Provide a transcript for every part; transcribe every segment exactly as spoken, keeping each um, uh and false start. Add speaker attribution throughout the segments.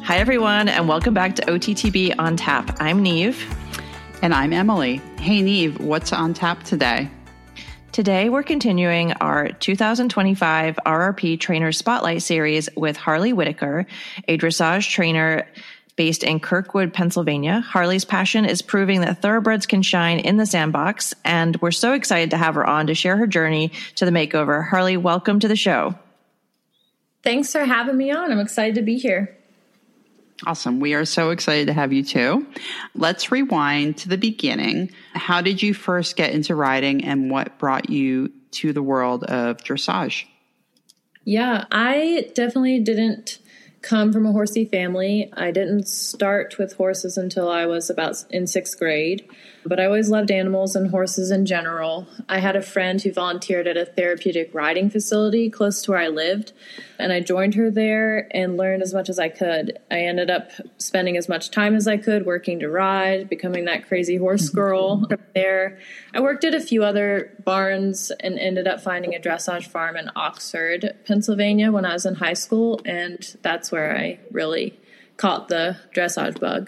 Speaker 1: Hi, everyone, and welcome back to O T T B On Tap. I'm Neve.
Speaker 2: And I'm Emily. Hey, Neve, what's on tap today?
Speaker 1: Today, we're continuing our two thousand twenty-five R R P Trainer Spotlight Series with Harley Whitaker, a dressage trainer based in Kirkwood, Pennsylvania. Harley's passion is proving that thoroughbreds can shine in the sandbox, and we're so excited to have her on to share her journey to the makeover. Harley, welcome to the show.
Speaker 3: Thanks for having me on. I'm excited to be here.
Speaker 2: Awesome. We are so excited to have you too. Let's rewind to the beginning. How did you first get into riding, and what brought you to the world of dressage?
Speaker 3: Yeah, I definitely didn't come from a horsey family. I didn't start with horses until I was about in sixth grade, but I always loved animals and horses in general. I had a friend who volunteered at a therapeutic riding facility close to where I lived, and I joined her there and learned as much as I could. I ended up spending as much time as I could working to ride, becoming that crazy horse girl from there. I worked at a few other barns and ended up finding a dressage farm in Oxford, Pennsylvania when I was in high school, and that's where I really caught the dressage bug.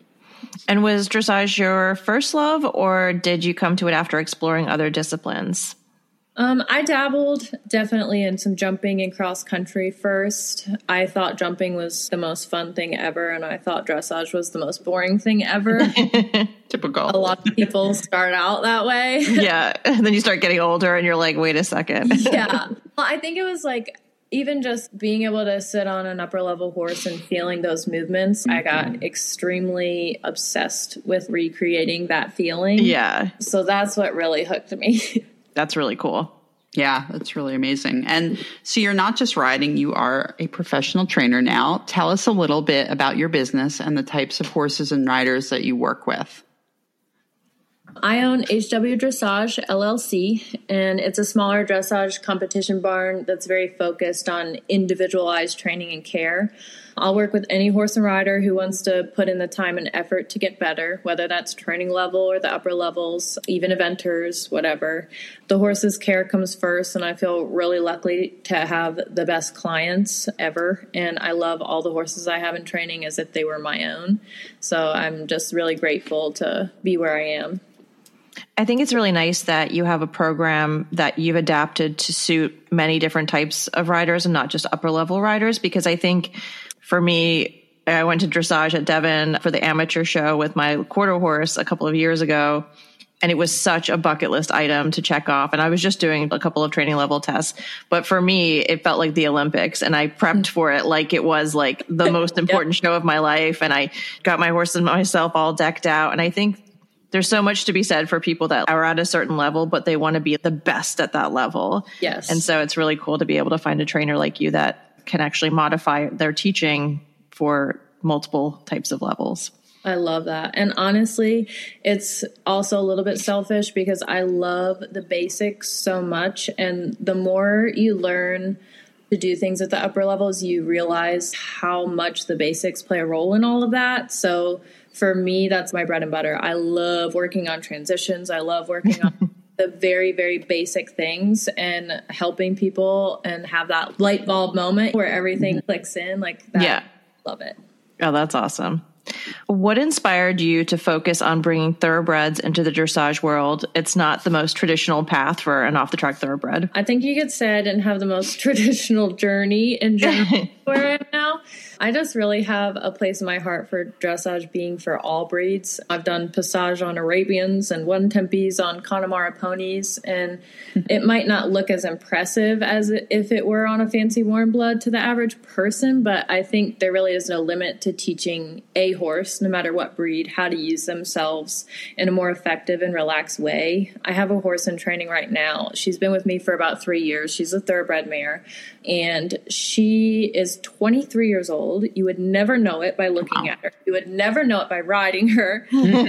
Speaker 1: And was dressage your first love, or did you come to it after exploring other disciplines?
Speaker 3: Um, I dabbled definitely in some jumping and cross country first. I thought jumping was the most fun thing ever, and I thought dressage was the most boring thing ever.
Speaker 2: Typical.
Speaker 3: A lot of people start out that way.
Speaker 1: Yeah. And then you start getting older and you're like, wait a second.
Speaker 3: Yeah. Well, I think it was like, even just being able to sit on an upper level horse and feeling those movements, mm-hmm. I got extremely obsessed with recreating that feeling.
Speaker 1: Yeah.
Speaker 3: So that's what really hooked me.
Speaker 1: That's really cool.
Speaker 2: Yeah, that's really amazing. And so you're not just riding, you are a professional trainer now. Tell us a little bit about your business and the types of horses and riders that you work with.
Speaker 3: I own H W Dressage, L L C, and it's a smaller dressage competition barn that's very focused on individualized training and care. I'll work with any horse and rider who wants to put in the time and effort to get better, whether that's training level or the upper levels, even eventers, whatever. The horse's care comes first, and I feel really lucky to have the best clients ever, and I love all the horses I have in training as if they were my own. So I'm just really grateful to be where I am.
Speaker 1: I think it's really nice that you have a program that you've adapted to suit many different types of riders and not just upper level riders, because I think for me, I went to dressage at Devon for the amateur show with my quarter horse a couple of years ago, and it was such a bucket list item to check off. And I was just doing a couple of training level tests, but for me, it felt like the Olympics, and I prepped for it like it was like the most important yep. show of my life. And I got my horse and myself all decked out. And I think there's so much to be said for people that are at a certain level, but they want to be the best at that level.
Speaker 3: Yes.
Speaker 1: And so it's really cool to be able to find a trainer like you that can actually modify their teaching for multiple types of levels.
Speaker 3: I love that. And honestly, it's also a little bit selfish because I love the basics so much. And the more you learn to do things at the upper levels, you realize how much the basics play a role in all of that. So for me, that's my bread and butter. I love working on transitions. I love working on the very, very basic things and helping people and have that light bulb moment where everything mm-hmm. clicks in like that.
Speaker 1: Yeah.
Speaker 3: Love it.
Speaker 1: Oh, that's awesome. What inspired you to focus on bringing thoroughbreds into the dressage world? It's not the most traditional path for an off-the-track thoroughbred.
Speaker 3: I think you could say I didn't have the most traditional journey in general where I am now. I just really have a place in my heart for dressage being for all breeds. I've done passage on Arabians and one Tempes on Connemara ponies, and it might not look as impressive as if it were on a fancy warm blood to the average person, but I think there really is no limit to teaching a horse, no matter what breed, how to use themselves in a more effective and relaxed way. I have a horse in training right now. She's been with me for about three years. She's a thoroughbred mare, and she is twenty-three years old. You would never know it by looking wow. at her. You would never know it by riding her.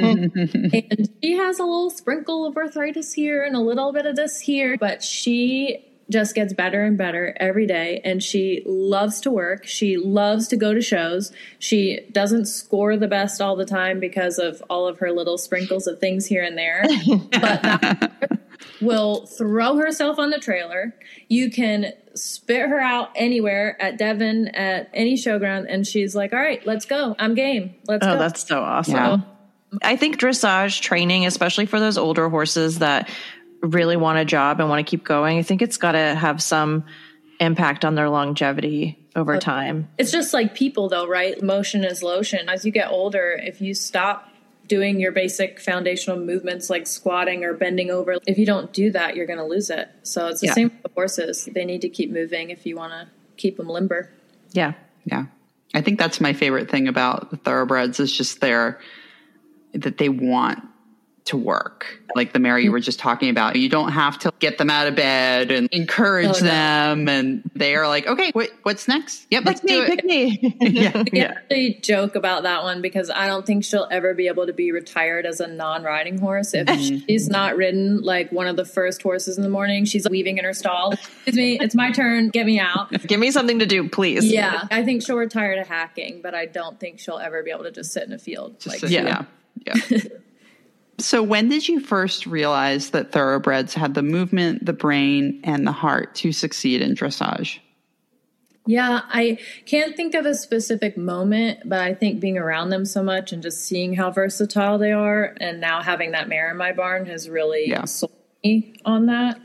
Speaker 3: And she has a little sprinkle of arthritis here and a little bit of this here, but she just gets better and better every day. And she loves to work. She loves to go to shows. She doesn't score the best all the time because of all of her little sprinkles of things here and there. But that, will throw herself on the trailer. You can spit her out anywhere at Devon, at any showground, and she's like, all right, let's go. I'm game. Let's
Speaker 1: oh,
Speaker 3: go.
Speaker 1: Oh, that's so awesome.
Speaker 2: Yeah.
Speaker 1: I think dressage training, especially for those older horses that really want a job and want to keep going, I think it's got to have some impact on their longevity over time.
Speaker 3: It's just like people, though, right? Motion is lotion. As you get older, if you stop doing your basic foundational movements like squatting or bending over, if you don't do that, you're going to lose it. So it's the yeah. same with the horses. They need to keep moving if you want to keep them limber.
Speaker 1: Yeah.
Speaker 2: Yeah. I think that's my favorite thing about the thoroughbreds is just their, that they want to work. Like the Mary you were just talking about, you don't have to get them out of bed and encourage oh, no. them. And they are like, okay, what, what's next? Yep, let's
Speaker 1: pick
Speaker 2: do
Speaker 1: me,
Speaker 2: it.
Speaker 1: Pick me.
Speaker 3: yeah. We actually joke about that one because I don't think she'll ever be able to be retired as a non-riding horse. If she's not ridden like one of the first horses in the morning, she's weaving in her stall. Excuse me, it's my turn. Get me out.
Speaker 1: Give me something to do, please.
Speaker 3: Yeah. I think she'll retire to hacking, but I don't think she'll ever be able to just sit in a field.
Speaker 2: Just
Speaker 3: like
Speaker 2: sit, yeah. Yeah. yeah. So when did you first realize that thoroughbreds had the movement, the brain, and the heart to succeed in dressage?
Speaker 3: Yeah, I can't think of a specific moment, but I think being around them so much and just seeing how versatile they are and now having that mare in my barn has really yeah. sold me on that.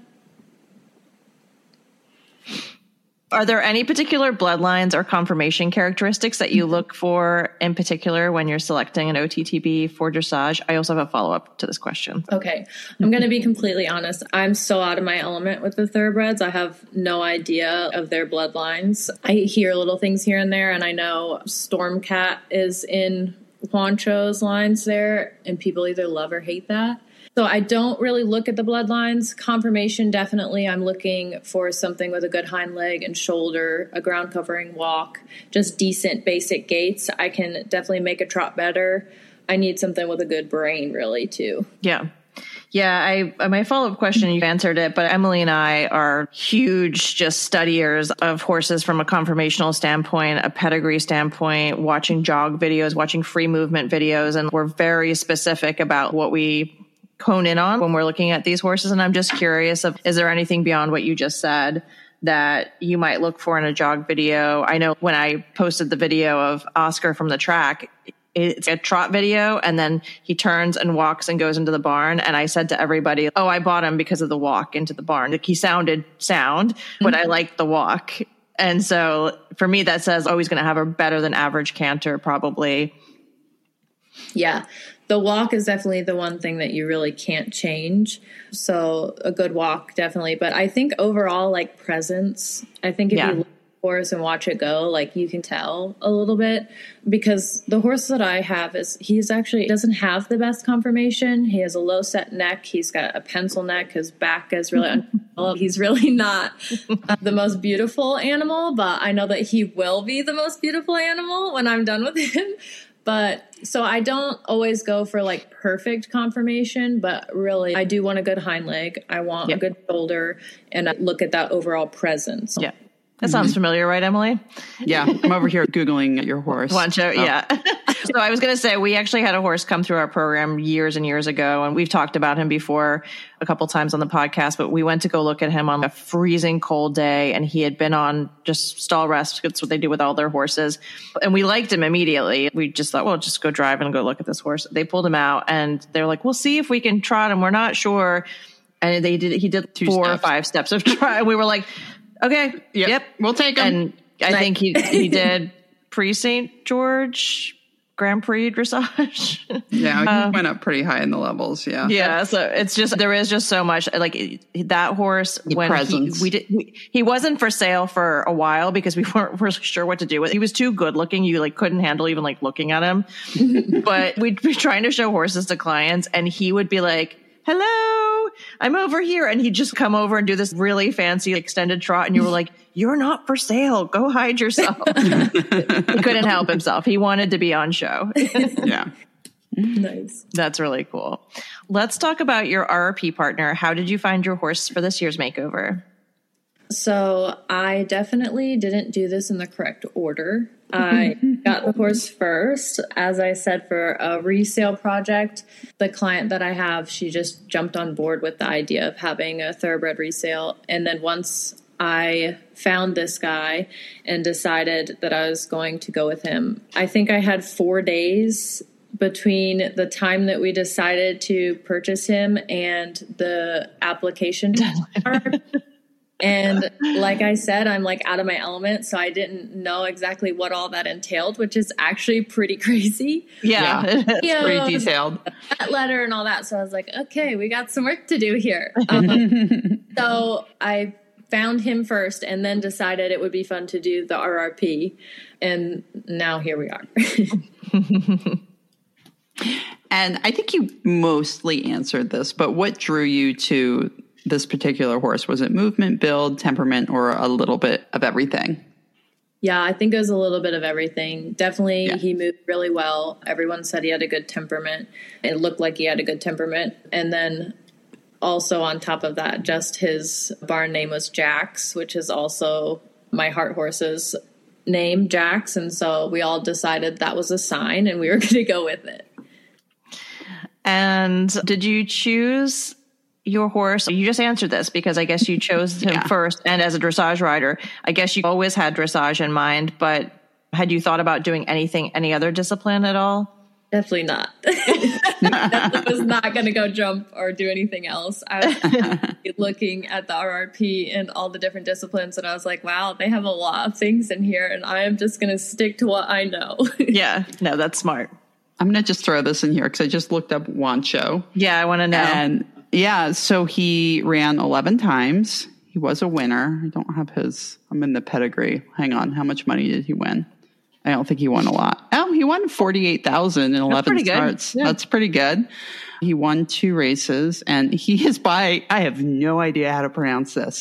Speaker 1: Are there any particular bloodlines or conformation characteristics that you look for in particular when you're selecting an O T T B for dressage? I also have a follow-up to this question.
Speaker 3: Okay. I'm going to be completely honest. I'm so out of my element with the thoroughbreds. I have no idea of their bloodlines. I hear little things here and there, and I know Stormcat is in Juancho's lines there, and people either love or hate that. So I don't really look at the bloodlines. Conformation, definitely. I'm looking for something with a good hind leg and shoulder, a ground covering walk, just decent basic gaits. I can definitely make a trot better. I need something with a good brain, really, too.
Speaker 1: Yeah. Yeah, I my follow-up question, you answered it, but Emily and I are huge just studiers of horses from a conformational standpoint, a pedigree standpoint, watching jog videos, watching free movement videos, and we're very specific about what we hone in on when we're looking at these horses. And I'm just curious of, is there anything beyond what you just said that you might look for in a jog video? I know when I posted the video of Oscar from the track, it's a trot video, and then he turns and walks and goes into the barn. And I said to everybody, oh, I bought him because of the walk into the barn. Like, he sounded sound, but mm-hmm. I liked the walk. And so for me, that says, oh, he's going to have a better than average canter, probably.
Speaker 3: Yeah. The walk is definitely the one thing that you really can't change. So a good walk, definitely. But I think overall, like presence, I think if yeah. you look at the horse and watch it go, like you can tell a little bit. Because the horse that I have is, he's actually doesn't have the best conformation. He has a low set neck. He's got a pencil neck. His back is really undeveloped. He's really not uh, the most beautiful animal, but I know that he will be the most beautiful animal when I'm done with him. But so I don't always go for like perfect conformation, but really I do want a good hind leg. I want yeah. a good shoulder, and I look at that overall presence.
Speaker 1: Yeah. That sounds familiar, right, Emily?
Speaker 2: Yeah. I'm over here Googling your horse.
Speaker 1: Juancho, oh. yeah. So I was going to say, we actually had a horse come through our program years and years ago, and we've talked about him before a couple times on the podcast, but we went to go look at him on a freezing cold day, and he had been on just stall rest. That's what they do with all their horses. And we liked him immediately. We just thought, well, just go drive and go look at this horse. They pulled him out, and they're like, we'll see if we can trot him. We're not sure. And they did. He did Two four steps. or five steps of trot. And we were like, okay, yep,
Speaker 2: yep, we'll take him.
Speaker 1: And I nice. think he he did pre-Saint George Grand Prix dressage.
Speaker 2: Yeah, he uh, went up pretty high in the levels. Yeah,
Speaker 1: yeah. So it's just, there is just so much, like that horse.
Speaker 2: The
Speaker 1: when
Speaker 2: presence.
Speaker 1: he we did, we, he wasn't for sale for a while because we weren't really sure what to do with. He was too good looking. You like couldn't handle even like looking at him. But we'd be trying to show horses to clients, and he would be like, hello, I'm over here. And he'd just come over and do this really fancy extended trot. And you were like, you're not for sale. Go hide yourself. He couldn't help himself. He wanted to be on show.
Speaker 2: Yeah.
Speaker 3: Nice.
Speaker 1: That's really cool. Let's talk about your R R P partner. How did you find your horse for this year's makeover?
Speaker 3: So I definitely didn't do this in the correct order. I got the horse first, as I said, for a resale project. The client that I have, she just jumped on board with the idea of having a thoroughbred resale. And then once I found this guy and decided that I was going to go with him, I think I had four days between the time that we decided to purchase him and the application. And like I said, I'm like out of my element, so I didn't know exactly what all that entailed, which is actually pretty crazy.
Speaker 1: Yeah,
Speaker 2: yeah it's you pretty know, detailed.
Speaker 3: That letter and all that. So I was like, okay, we got some work to do here. Um, so I found him first and then decided it would be fun to do the R R P. And now here we are.
Speaker 2: And I think you mostly answered this, but what drew you to this particular horse? Was it movement, build, temperament, or a little bit of everything?
Speaker 3: Yeah, I think it was a little bit of everything. Definitely,
Speaker 2: yeah.
Speaker 3: He moved really well. Everyone said he had a good temperament. It looked like he had a good temperament. And then also on top of that, just his barn name was Jax, which is also my heart horse's name, Jax. And so we all decided that was a sign and we were going to go with it.
Speaker 1: And did you choose your horse? You just answered this because I guess you chose him yeah. first. And as a dressage rider, I guess you always had dressage in mind, but had you thought about doing anything, any other discipline at all?
Speaker 3: Definitely not. Definitely was not going to go jump or do anything else. I was looking at the R R P and all the different disciplines, and I was like, wow, they have a lot of things in here, and I am just going to stick to what I know.
Speaker 1: Yeah, no, that's smart.
Speaker 2: I'm going to just throw this in here because I just looked up Wancho.
Speaker 1: Yeah, I want to know.
Speaker 2: And yeah, so he ran eleven times. He was a winner. I don't have his, I'm in the pedigree. Hang on. How much money did he win? I don't think he won a lot. Oh, he won forty-eight thousand in eleven starts. Yeah. That's pretty good. He won two races, and he is by, I have no idea how to pronounce this.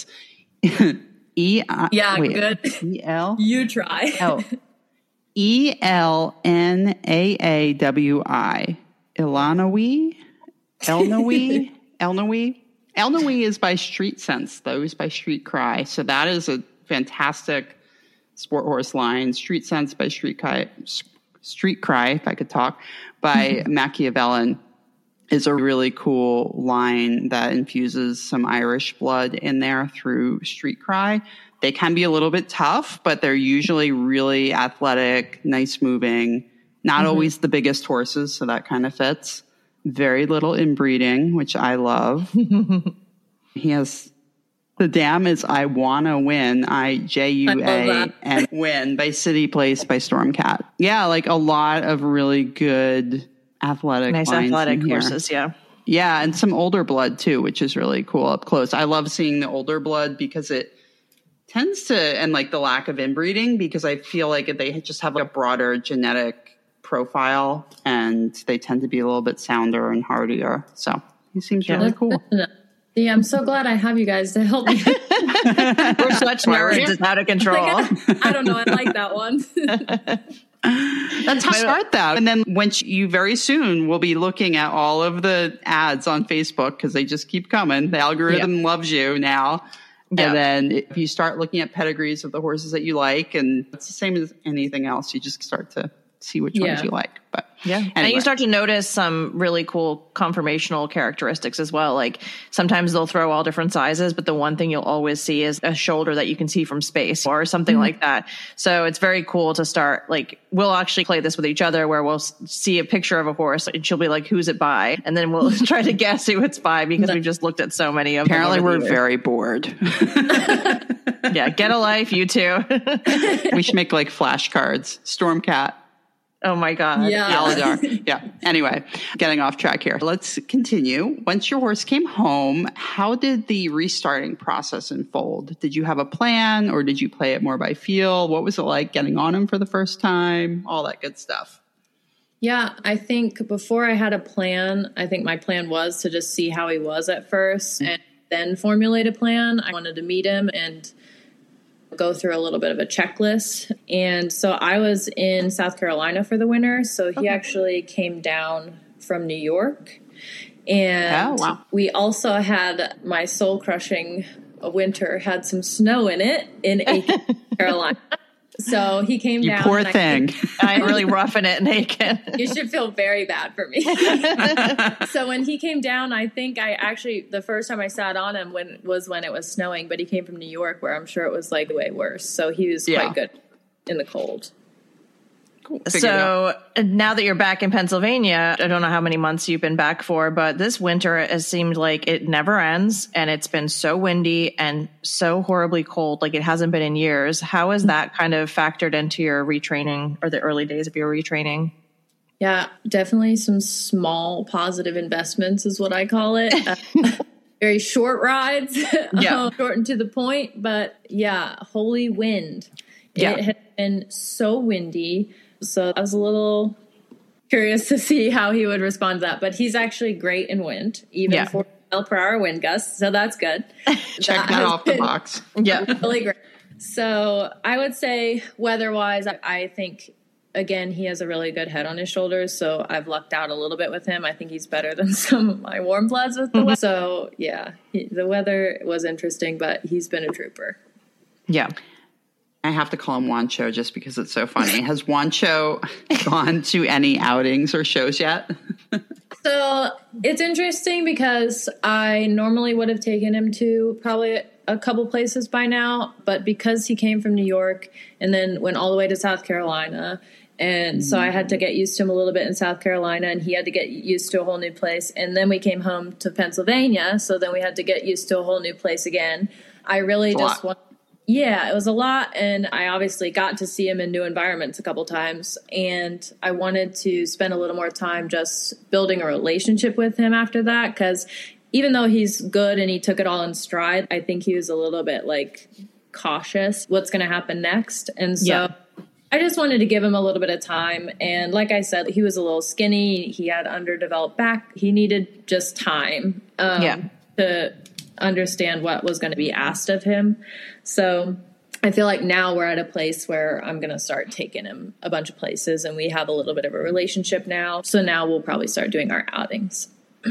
Speaker 2: E I
Speaker 3: Yeah,
Speaker 2: wait,
Speaker 3: good.
Speaker 2: E L
Speaker 3: You try.
Speaker 2: Oh. E L N A A W I. Ilanawi? Elnawi? Elnawi? Elnawi is by Street Sense, though. He's by Street Cry. So that is a fantastic sport horse line. Street Sense by Street Cry, Street Cry, if I could talk, by Machiavellian is a really cool line that infuses some Irish blood in there through Street Cry. They can be a little bit tough, but they're usually really athletic, nice moving, not mm-hmm. always the biggest horses, so that kind of fits. Very little inbreeding, which I love. He has, the dam is I Wanna Win, I J U A and Win by City Place by Stormcat. Yeah, like a lot of really good athletic
Speaker 1: nice
Speaker 2: lines
Speaker 1: athletic
Speaker 2: in here.
Speaker 1: horses, yeah.
Speaker 2: Yeah, and some older blood too, which is really cool up close. I love seeing the older blood because it tends to, and like the lack of inbreeding, because I feel like they just have a broader genetic profile and they tend to be a little bit sounder and hardier. So he seems
Speaker 1: yeah.
Speaker 2: really cool.
Speaker 3: Yeah, I'm so glad I have you guys to help me.
Speaker 1: We're such nerds, it's out of control.
Speaker 3: Like, I, I don't know. I like that one.
Speaker 2: That's how start that. And then once you very soon will be looking at all of the ads on Facebook because they just keep coming. The algorithm yeah. loves you now. Yeah. And then if you start looking at pedigrees of the horses that you like, and it's the same as anything else, you just start to see which yeah. ones you like. But
Speaker 1: yeah.
Speaker 2: Anyway.
Speaker 1: And you start to notice some really cool conformational characteristics as well. Like sometimes they'll throw all different sizes, but the one thing you'll always see is a shoulder that you can see from space or something mm-hmm. like that. So it's very cool to start, like, we'll actually play this with each other where we'll see a picture of a horse and she'll be like, who's it by? And then we'll try to guess who it's by because we've just looked at so many of them.
Speaker 2: Apparently we're very bored.
Speaker 1: Yeah. Get a life, you two.
Speaker 2: We should make like flashcards. Stormcat.
Speaker 1: Oh my God.
Speaker 3: Yeah.
Speaker 2: Aladar. Yeah. Anyway, getting off track here. Let's continue. Once your horse came home, how did the restarting process unfold? Did you have a plan or did you play it more by feel? What was it like getting on him for the first time? All that good stuff.
Speaker 3: Yeah, I think before I had a plan, I think my plan was to just see how he was at first and then formulate a plan. I wanted to meet him and go through a little bit of a checklist. And so I was in South Carolina for the winter. So he okay. actually came down from New York. And oh, wow. we also had my soul crushing winter, had some snow in it in Aiken, Carolina. So he came
Speaker 2: you
Speaker 3: down.
Speaker 2: Poor thing.
Speaker 1: I'm really roughing it naked.
Speaker 3: You should feel very bad for me. So when he came down, I think I actually, the first time I sat on him when was when it was snowing, but he came from New York where I'm sure it was like way worse. So he was
Speaker 2: Yeah.
Speaker 3: quite good in the cold.
Speaker 2: Cool. Figured it out.
Speaker 1: So now that you're back in Pennsylvania, I don't know how many months you've been back for, but this winter has seemed like it never ends, and it's been so windy and so horribly cold, like it hasn't been in years. How has that kind of factored into your retraining or the early days of your retraining?
Speaker 3: Yeah, definitely some small positive investments is what I call it. Uh, very short rides,
Speaker 1: Yeah.
Speaker 3: um, short and to the point, but yeah, holy wind.
Speaker 1: Yeah.
Speaker 3: It has been so windy. So I was a little curious to see how he would respond to that. But he's actually great in wind, even
Speaker 1: Yeah.
Speaker 3: for mile per hour wind gusts. So that's good.
Speaker 2: Check that
Speaker 3: has
Speaker 2: off the
Speaker 3: been
Speaker 2: box.
Speaker 1: Yeah.
Speaker 3: Really great. So I would say weather-wise, I, I think, again, he has a really good head on his shoulders. So I've lucked out a little bit with him. I think he's better than some of my warm bloods with the weather. So yeah, he, the weather was interesting, but he's been a trooper.
Speaker 1: Yeah.
Speaker 2: I have to call him Wancho just because it's so funny. Has Wancho gone to any outings or shows yet?
Speaker 3: So it's interesting because I normally would have taken him to probably a couple places by now, but because he came from New York and then went all the way to South Carolina, and so I had to get used to him a little bit in South Carolina, and he had to get used to a whole new place. And then we came home to Pennsylvania, so then we had to get used to a whole new place again. I really
Speaker 2: It's a
Speaker 3: just
Speaker 2: lot.
Speaker 3: want. Yeah, it was a lot, and I obviously got to see him in new environments a couple times, and I wanted to spend a little more time just building a relationship with him after that, because even though he's good and he took it all in stride, I think he was a little bit, like, cautious what's going to happen next, and so
Speaker 1: Yeah.
Speaker 3: I just wanted to give him a little bit of time, and like I said, he was a little skinny, he had underdeveloped back, he needed just time um,
Speaker 1: Yeah.
Speaker 3: to understand what was going to be asked of him. So I feel like now we're at a place where I'm going to start taking him a bunch of places, and we have a little bit of a relationship now. So now we'll probably start doing our outings.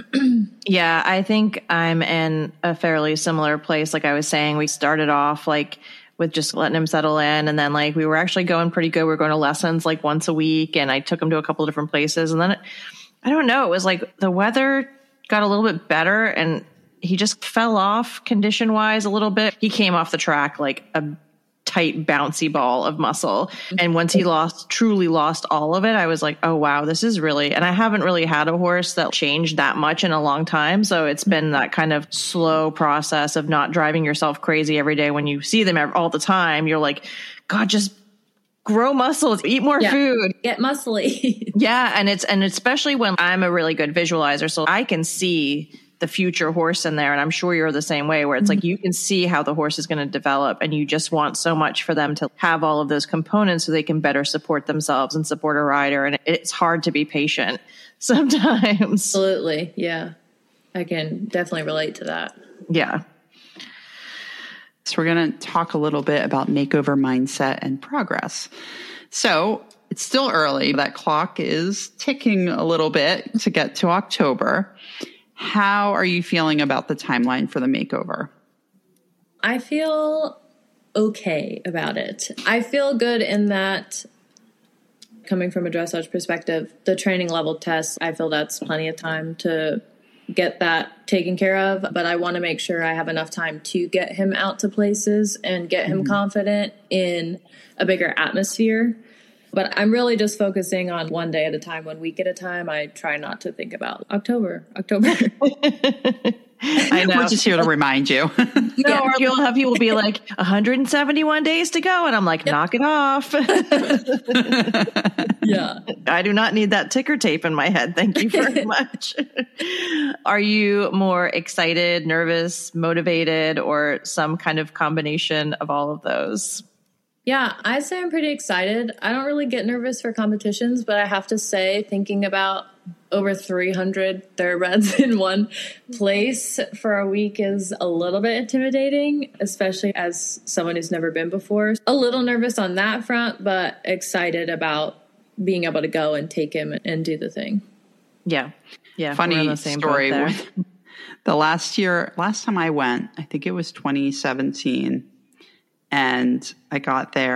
Speaker 1: Yeah, I think I'm in a fairly similar place. Like I was saying, we started off like with just letting him settle in. And then like we were actually going pretty good. We were going to lessons like once a week, and I took him to a couple of different places. And then it, I don't know, it was like the weather got a little bit better, and he just fell off condition wise a little bit. He came off the track like a tight, bouncy ball of muscle. And once he lost, truly lost all of it, I was like, oh, wow, this is really, and I haven't really had a horse that changed that much in a long time. So it's been that kind of slow process of not driving yourself crazy every day. When you see them all the time, you're like, God, just grow muscles, eat more
Speaker 3: Yeah.
Speaker 1: food.
Speaker 3: Get muscly.
Speaker 1: Yeah. And it's, and especially when I'm a really good visualizer, so I can see the future horse in there. And I'm sure you're the same way, where it's like, you can see how the horse is going to develop, and you just want so much for them to have all of those components so they can better support themselves and support a rider. And it's hard to be patient sometimes.
Speaker 3: Absolutely. Yeah. I can definitely relate to that.
Speaker 1: Yeah.
Speaker 2: So we're going to talk a little bit about makeover mindset and progress. So it's still early. That clock is ticking a little bit to get to October. How are you feeling about the timeline for the makeover?
Speaker 3: I feel okay about it. I feel good in that, coming from a dressage perspective, the training level test, I feel that's plenty of time to get that taken care of. But I want to make sure I have enough time to get him out to places and get him mm-hmm. confident in a bigger atmosphere. But I'm really just focusing on one day at a time, one week at a time. I try not to think about October, October.
Speaker 1: I know.
Speaker 2: We're just here to remind you.
Speaker 1: No, yeah. Or you'll have people be like, one hundred seventy-one days to go. And I'm like, yep. Knock it off.
Speaker 3: Yeah.
Speaker 1: I do not need that ticker tape in my head. Thank you very much. Are you more excited, nervous, motivated, or some kind of combination of all of those?
Speaker 3: Yeah, I'd say I'm pretty excited. I don't really get nervous for competitions, but I have to say, thinking about over three hundred thoroughbreds in one place for a week is a little bit intimidating, especially as someone who's never been before. A little nervous on that front, but excited about being able to go and take him and do the thing.
Speaker 1: Yeah. Yeah.
Speaker 2: Funny story. The last year, last time I went, I think it was twenty seventeen. And I got there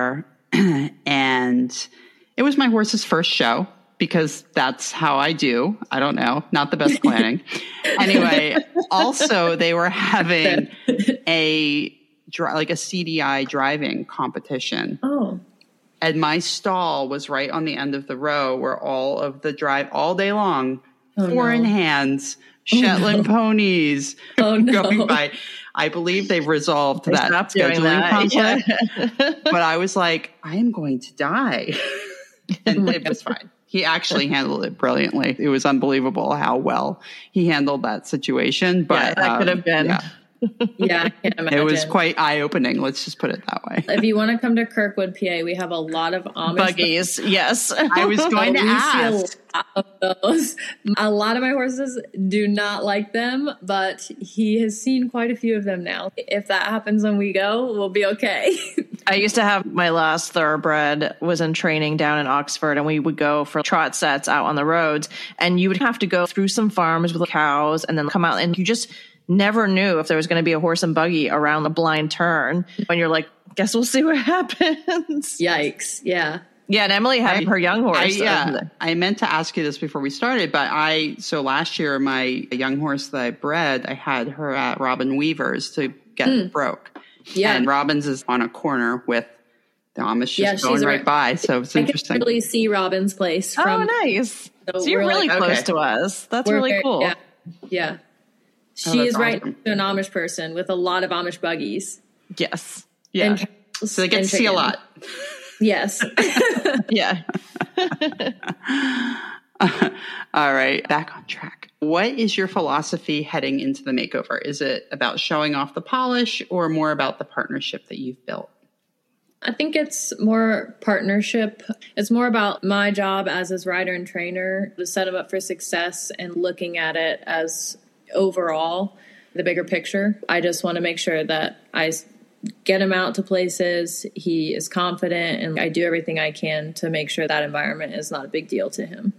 Speaker 2: and it was my horse's first show because that's how I do. I don't know, not the best planning. Anyway, also they were having a like a C D I driving competition.
Speaker 3: Oh.
Speaker 2: And my stall was right on the end of the row where all of the drive all day long, oh, four in no. hands, Shetland oh, no. ponies
Speaker 3: oh, no.
Speaker 2: going by. I believe they've resolved they that scheduling that. conflict. Yeah. But I was like, I am going to die. And it was fine. He actually handled it brilliantly. It was unbelievable how well he handled that situation. But
Speaker 1: yeah, that um, could have been.
Speaker 2: Yeah.
Speaker 3: Yeah, I can't imagine.
Speaker 2: It was quite eye-opening. Let's just put it that way.
Speaker 3: If you want to come to Kirkwood, P A, we have a lot of Amish
Speaker 1: buggies. Buggies. Yes,
Speaker 2: I was going to ask.
Speaker 3: A lot of those. A lot of my horses do not like them, but he has seen quite a few of them now. If that happens when we go, we'll be okay.
Speaker 1: I used to have my last thoroughbred was in training down in Oxford, and we would go for trot sets out on the roads, and you would have to go through some farms with cows and then come out, and you just never knew if there was going to be a horse and buggy around the blind turn. When you're like, guess we'll see what happens.
Speaker 3: Yikes. Yeah.
Speaker 1: Yeah. And Emily had I, her young horse.
Speaker 2: I, yeah. I meant to ask you this before we started, but I, so last year, my young horse that I bred, I had her at Robin Weaver's to get mm. broke. Yeah. And Robin's is on a corner with the Amish
Speaker 3: yeah,
Speaker 2: just going right by. So it's
Speaker 3: I
Speaker 2: interesting.
Speaker 3: I can really see Robin's place. From,
Speaker 1: oh, nice. So,
Speaker 3: so
Speaker 1: you're really
Speaker 3: like,
Speaker 1: close
Speaker 2: okay.
Speaker 1: to us. That's
Speaker 3: we're
Speaker 1: really
Speaker 3: very,
Speaker 1: cool.
Speaker 3: Yeah. Yeah. She
Speaker 2: oh,
Speaker 3: is right
Speaker 2: awesome.
Speaker 3: to an Amish person with a lot of Amish buggies.
Speaker 1: Yes. Yeah.
Speaker 3: And,
Speaker 2: so they get to see a lot.
Speaker 3: Yes.
Speaker 1: Yeah.
Speaker 2: All right. Back on track. What is your philosophy heading into the makeover? Is it about showing off the polish or more about the partnership that you've built?
Speaker 3: I think it's more partnership. It's more about my job as his rider and trainer to set him up for success and looking at it as overall the bigger picture. I just want to make sure that I get him out to places, he is confident, and I do everything I can to make sure that environment is not a big deal to him.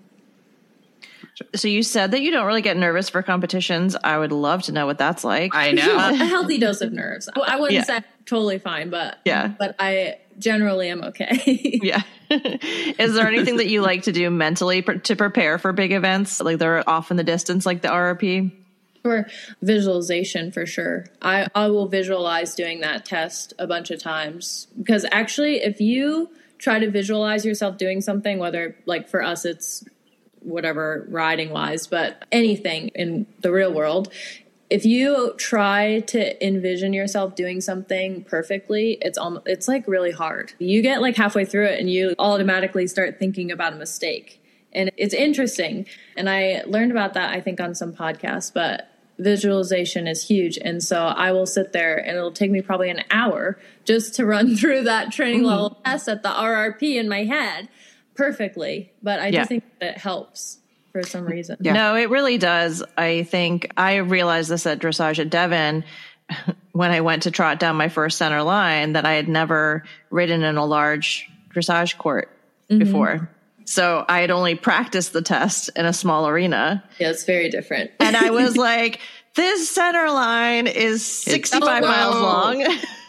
Speaker 1: So you said that you don't really get nervous for competitions. I would love to know what that's like.
Speaker 2: I know.
Speaker 3: A healthy dose of nerves. I wouldn't yeah. say I'm totally fine, but
Speaker 1: yeah.
Speaker 3: but I generally am okay.
Speaker 1: Yeah. Is there anything that you like to do mentally to prepare for big events? Like they're off in the distance, like the R R P?
Speaker 3: For visualization, for sure. I, I will visualize doing that test a bunch of times. Because actually, if you try to visualize yourself doing something, whether, like for us, it's whatever riding-wise, but anything in the real world, if you try to envision yourself doing something perfectly, it's almost, it's like really hard. You get like halfway through it and you automatically start thinking about a mistake. And it's interesting. And I learned about that, I think, on some podcasts, but visualization is huge. And so I will sit there and it'll take me probably an hour just to run through that training level mm-hmm. test at the R R P in my head perfectly. But I
Speaker 1: yeah.
Speaker 3: do think that it helps for some reason.
Speaker 1: Yeah. No, it really does. I think I realized this at Dressage at Devon when I went to trot down my first center line that I had never ridden in a large dressage court mm-hmm. before. So I had only practiced the test in a small arena.
Speaker 3: Yeah, it's very different.
Speaker 1: And I was like, this center line is sixty-five miles long.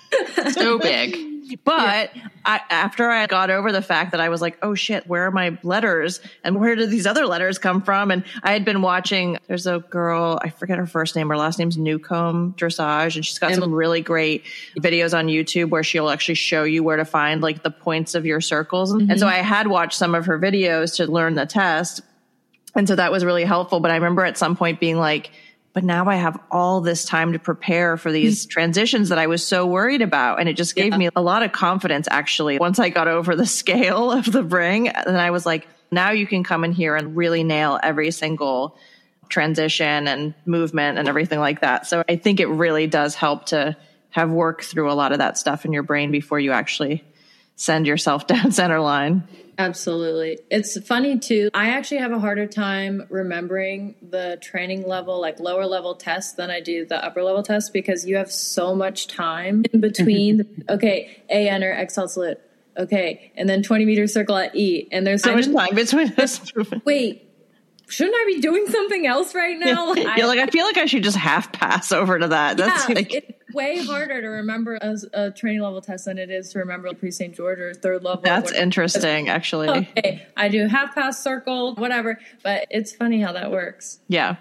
Speaker 2: So big.
Speaker 1: But yeah. I, after I got over the fact that I was like, oh shit, where are my letters? And where did these other letters come from? And I had been watching, there's a girl, I forget her first name. Her last name's Newcomb Dressage. And she's got some really great videos on YouTube where she'll actually show you where to find like the points of your circles. Mm-hmm. And so I had watched some of her videos to learn the test. And so that was really helpful. But I remember at some point being like, but now I have all this time to prepare for these transitions that I was so worried about. And it just gave yeah. me a lot of confidence, actually. Once I got over the scale of the bring, and I was like, now you can come in here and really nail every single transition and movement and everything like that. So I think it really does help to have worked through a lot of that stuff in your brain before you actually send yourself down center line.
Speaker 3: Absolutely. It's funny too. I actually have a harder time remembering the training level, like lower level tests than I do the upper level tests because you have so much time in between. the, okay, A enter, exhale salute. Okay. And then twenty meter circle at E. And there's
Speaker 1: so much time between this movement.
Speaker 3: Wait, shouldn't I be doing something else right now?
Speaker 1: Yeah. You're like, I feel like I should just half pass over to that. That's
Speaker 3: yeah,
Speaker 1: like,
Speaker 3: it, way harder to remember as a training level test than it is to remember pre Saint George or third level.
Speaker 1: That's interesting, actually.
Speaker 3: Okay, I do half pass, circle, whatever, but it's funny how that works.
Speaker 1: Yeah.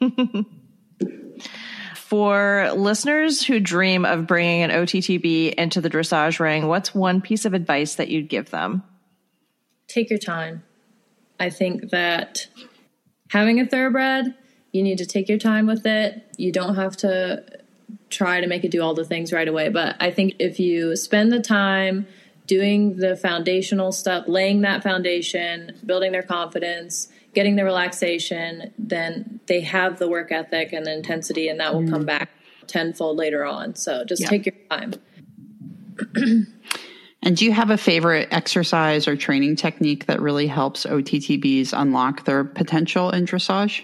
Speaker 1: For listeners who dream of bringing an O T T B into the dressage ring, what's one piece of advice that you'd give them?
Speaker 3: Take your time. I think that having a thoroughbred, you need to take your time with it. You don't have to try to make it do all the things right away. But I think if you spend the time doing the foundational stuff, laying that foundation, building their confidence, getting the relaxation, then they have the work ethic and the intensity, and that will come back tenfold later on. So just yeah. take your time.
Speaker 2: And do you have a favorite exercise or training technique that really helps O T T Bs unlock their potential in dressage?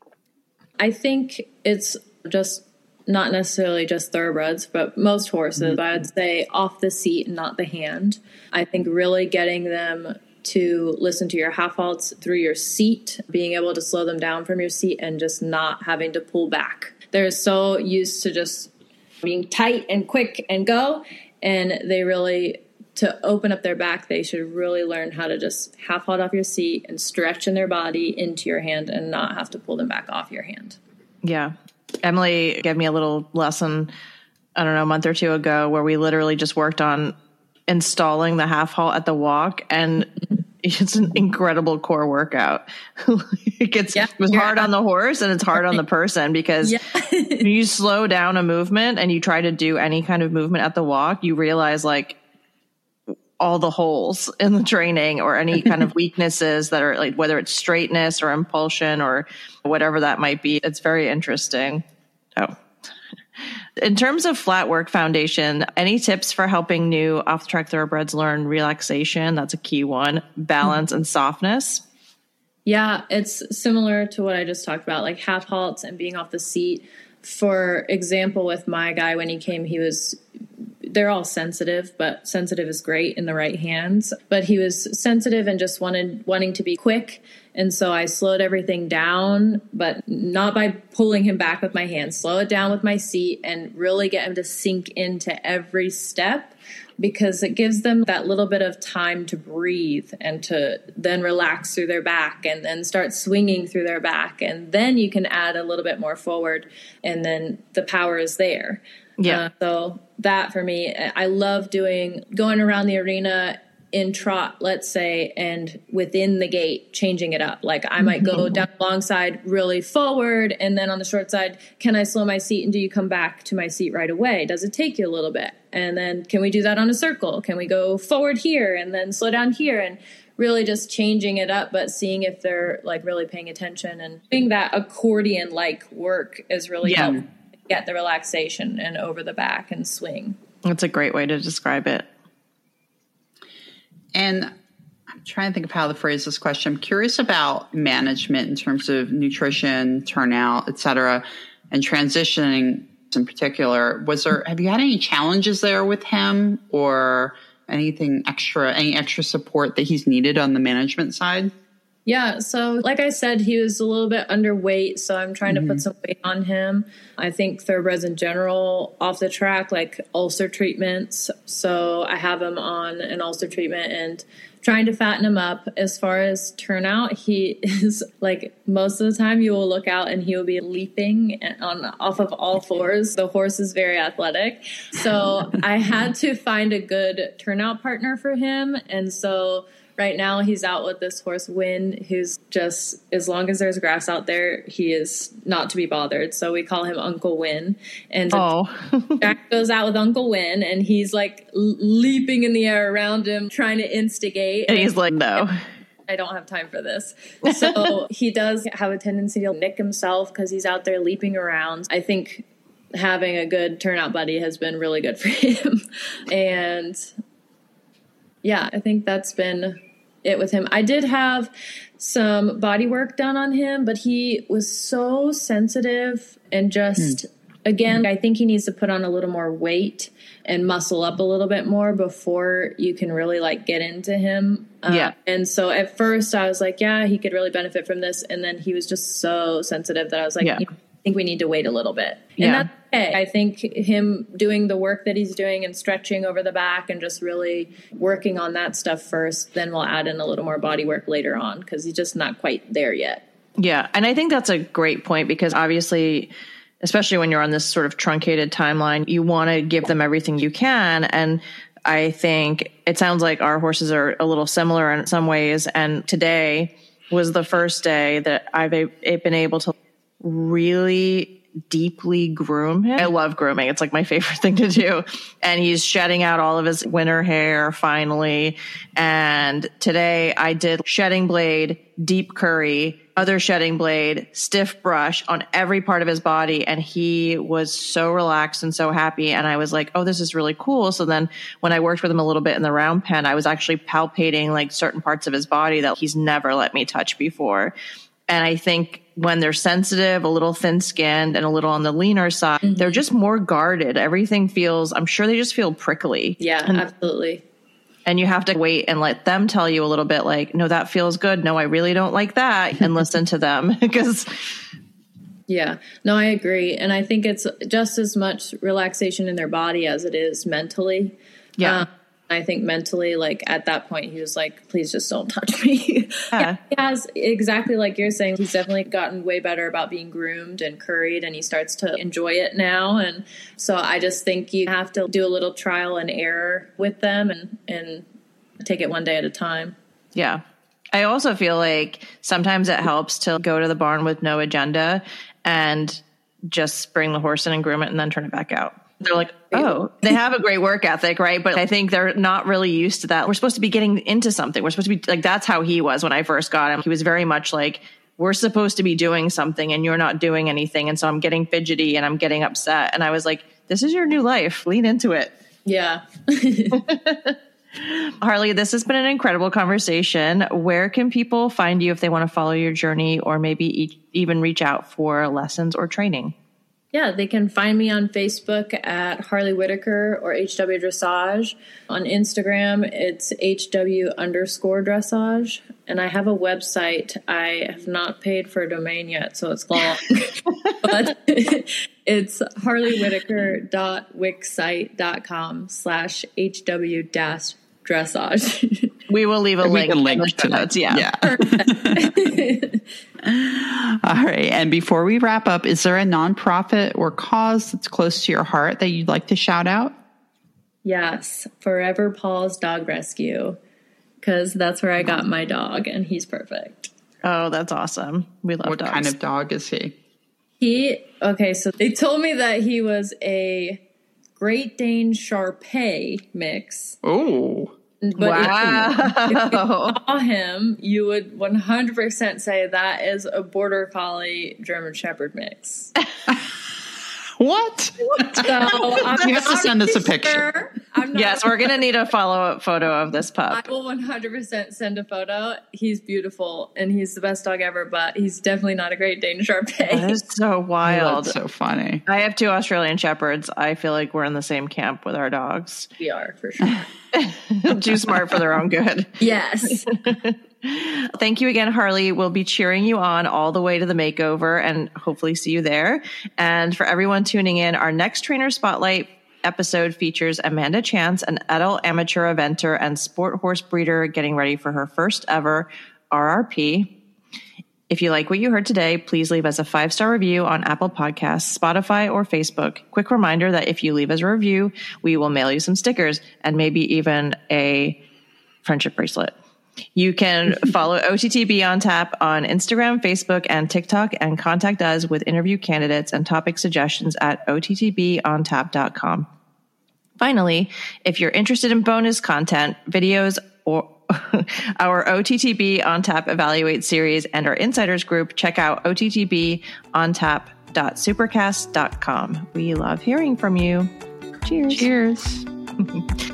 Speaker 3: I think it's just not necessarily just thoroughbreds, but most horses, mm-hmm. I would say off the seat and not the hand. I think really getting them to listen to your half halts through your seat, being able to slow them down from your seat and just not having to pull back. They're so used to just being tight and quick and go, and they really, to open up their back, they should really learn how to just half halt off your seat and stretch in their body into your hand and not have to pull them back off your hand.
Speaker 1: Yeah. Emily gave me a little lesson, I don't know, a month or two ago, where we literally just worked on installing the half halt at the walk, and it's an incredible core workout. it gets yeah, it was hard on the horse and it's hard on the person, because yeah. when you slow down a movement and you try to do any kind of movement at the walk, you realize like all the holes in the training or any kind of weaknesses that are like, whether it's straightness or impulsion or whatever that might be. It's very interesting. Oh. In terms of flat work foundation, any tips for helping new off-the-track thoroughbreds learn relaxation? That's a key one. Balance mm-hmm. and softness.
Speaker 3: Yeah, it's similar to what I just talked about, like half halts and being off the seat. For example, with my guy, when he came, he was, they're all sensitive, but sensitive is great in the right hands. But he was sensitive and just wanted wanting to be quick. And so I slowed everything down, but not by pulling him back with my hands. Slow it down with my seat and really get him to sink into every step, because it gives them that little bit of time to breathe and to then relax through their back and then start swinging through their back. And then you can add a little bit more forward, and then the power is there.
Speaker 1: Yeah.
Speaker 3: Uh, so that for me, I love doing, going around the arena in trot, let's say, and within the gait, changing it up. Like I might go down the long side really forward, and then on the short side, can I slow my seat and do you come back to my seat right away? Does it take you a little bit? And then can we do that on a circle? Can we go forward here and then slow down here? And really just changing it up, but seeing if they're like really paying attention, and doing that accordion-like work is really yeah. helpful to get the relaxation and over the back and swing.
Speaker 1: That's a great way to describe it.
Speaker 2: And I'm trying to think of how to phrase this question. I'm curious about management in terms of nutrition, turnout, et cetera, and transitioning in particular. Was there, have you had any challenges there with him, or anything extra, any extra support that he's needed on the management side?
Speaker 3: Yeah. So like I said, he was a little bit underweight, so I'm trying mm-hmm. to put some weight on him. I think thoroughbreds in general off the track, like ulcer treatments. So I have him on an ulcer treatment and trying to fatten him up. As far as turnout, he is like, most of the time you will look out and he will be leaping on off of all fours. The horse is very athletic. So I had to find a good turnout partner for him. And so right now he's out with this horse, Win, who's just, as long as there's grass out there, he is not to be bothered. So we call him Uncle Win. And
Speaker 1: oh.
Speaker 3: Jack goes out with Uncle Win, and he's like leaping in the air around him, trying to instigate.
Speaker 1: And he's like, no.
Speaker 3: I don't have time for this. So he does have a tendency to nick himself because he's out there leaping around. I think having a good turnout buddy has been really good for him. And yeah, I think that's been it with him. I did have some body work done on him, but he was so sensitive and just, mm. again, I think he needs to put on a little more weight and muscle up a little bit more before you can really like get into him. Uh,
Speaker 1: yeah.
Speaker 3: And so at first I was like, yeah, he could really benefit from this. And then he was just so sensitive that I was like,
Speaker 1: yeah.
Speaker 3: I think we need to wait a little bit. And
Speaker 1: yeah.
Speaker 3: that's okay. I think him doing the work that he's doing and stretching over the back and just really working on that stuff first, then we'll add in a little more body work later on because he's just not quite there yet.
Speaker 1: Yeah. And I think that's a great point because obviously, especially when you're on this sort of truncated timeline, you want to give them everything you can. And I think it sounds like our horses are a little similar in some ways. And today was the first day that I've been able to really deeply groom him. I love grooming. It's like my favorite thing to do. And he's shedding out all of his winter hair finally. And today I did shedding blade, deep curry, other shedding blade, stiff brush on every part of his body. And he was so relaxed and so happy. And I was like, oh, this is really cool. So then when I worked with him a little bit in the round pen, I was actually palpating like certain parts of his body that he's never let me touch before. And I think when they're sensitive, a little thin skinned and a little on the leaner side, mm-hmm. they're just more guarded. Everything feels, I'm sure they just feel prickly.
Speaker 3: Yeah,
Speaker 1: and,
Speaker 3: absolutely.
Speaker 1: And you have to wait and let them tell you a little bit like, no, that feels good. No, I really don't like that. And listen to them because.
Speaker 3: Yeah, no, I agree. And I think it's just as much relaxation in their body as it is mentally.
Speaker 1: Yeah.
Speaker 3: Um, I think mentally, like at that point, he was like, please just don't touch me.
Speaker 1: Yeah.
Speaker 3: Yeah, he has exactly like you're saying. He's definitely gotten way better about being groomed and curried, and he starts to enjoy it now. And so I just think you have to do a little trial and error with them and, and take it one day at a time.
Speaker 1: Yeah. I also feel like sometimes it helps to go to the barn with no agenda and just bring the horse in and groom it and then turn it back out. They're like, oh, they have a great work ethic, right? But I think they're not really used to that. We're supposed to be getting into something. We're supposed to be like, that's how he was when I first got him. He was very much like, we're supposed to be doing something and you're not doing anything. And so I'm getting fidgety and I'm getting upset. And I was like, this is your new life. Lean into it.
Speaker 3: Yeah.
Speaker 1: Harley, this has been an incredible conversation. Where can people find you if they want to follow your journey or maybe e- even reach out for lessons or training?
Speaker 3: Yeah, they can find me on Facebook at Harley Whitaker or H W Dressage. On Instagram, it's H W underscore dressage. And I have a website. I have not paid for a domain yet, so it's long. But it's harley whitaker dot wixsite dot com slash H W dash dressage.
Speaker 1: We will leave a
Speaker 2: we
Speaker 1: link,
Speaker 2: can link
Speaker 1: in the
Speaker 2: to
Speaker 1: notes.
Speaker 2: that.
Speaker 1: Yeah.
Speaker 2: yeah. All right. And before we wrap up, is there a nonprofit or cause that's close to your heart that you'd like to shout out?
Speaker 3: Yes. Forever Paws Dog Rescue. Because that's where I got my dog, and he's perfect.
Speaker 1: Oh, that's awesome. We love
Speaker 2: what
Speaker 1: dogs.
Speaker 2: What kind of dog is he?
Speaker 3: He, okay, so they told me that he was a Great Dane Shar-Pei mix.
Speaker 2: Oh.
Speaker 3: But
Speaker 1: wow.
Speaker 3: if, you, if you saw him, you would one hundred percent say that is a Border Collie German Shepherd mix.
Speaker 2: What?
Speaker 3: So I'm
Speaker 2: you have to send us a picture.
Speaker 3: Sure. I'm not
Speaker 1: Yes, we're going to need a follow-up photo of this pup.
Speaker 3: I will one hundred percent send a photo. He's beautiful, and he's the best dog ever, but he's definitely not a Great Dane Shar-Pei.
Speaker 1: That is so wild.
Speaker 2: That's so funny.
Speaker 1: I have two Australian Shepherds. I feel like we're in the same camp with our dogs.
Speaker 3: We are, for sure.
Speaker 1: Too smart for their own good.
Speaker 3: Yes.
Speaker 1: Thank you again, Harley. We'll be cheering you on all the way to the makeover and hopefully see you there. And for everyone tuning in, our next Trainer Spotlight episode features Amanda Chance, an adult amateur eventer and sport horse breeder getting ready for her first ever R R P. If you like what you heard today, please leave us a five-star review on Apple Podcasts, Spotify, or Facebook. Quick reminder that if you leave us a review, we will mail you some stickers and maybe even a friendship bracelet. You can follow O T T B on Tap on Instagram, Facebook, and TikTok, and contact us with interview candidates and topic suggestions at O T T B on tap dot com. Finally, if you're interested in bonus content, videos, or our O T T B on Tap Evaluate series and our Insiders group, check out O T T B on tap dot supercast dot com. We love hearing from you. Cheers.
Speaker 2: Cheers.